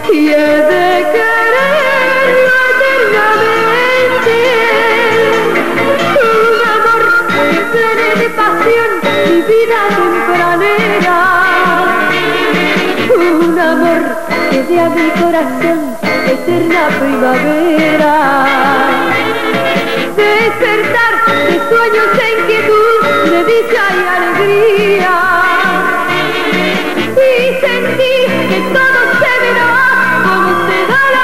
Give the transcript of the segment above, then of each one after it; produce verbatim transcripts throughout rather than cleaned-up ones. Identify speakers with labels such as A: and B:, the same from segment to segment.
A: y he de quererlo eternamente. Un amor que llene de pasión mi vida tempranera. Un amor que dé a mi corazón eterna primavera. Despertar de sueños e inquietud, de dicha y alegría. Y sentir que todo se verá como se da la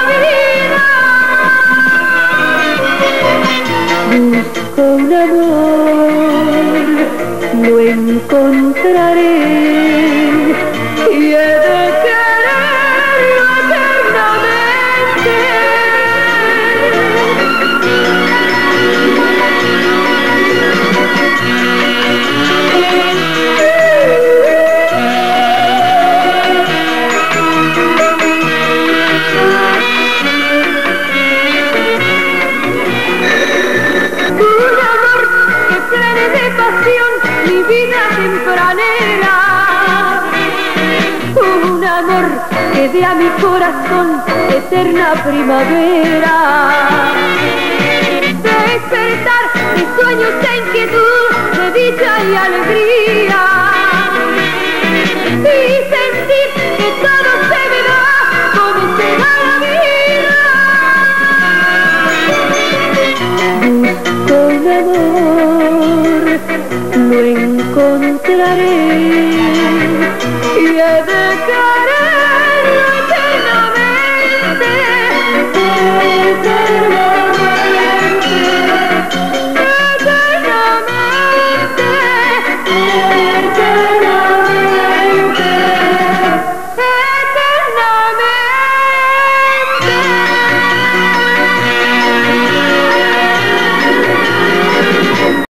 A: vida. Busco un amor, lo encontraré y he de quererlo eternamente. Mi vida tempranera, un amor que dé a mi corazón eterna primavera. Despertar de sueños e inquietud, de dicha y alegría. Y sentir que todo se verá como será la vida. Busco un amor, lo encontraré.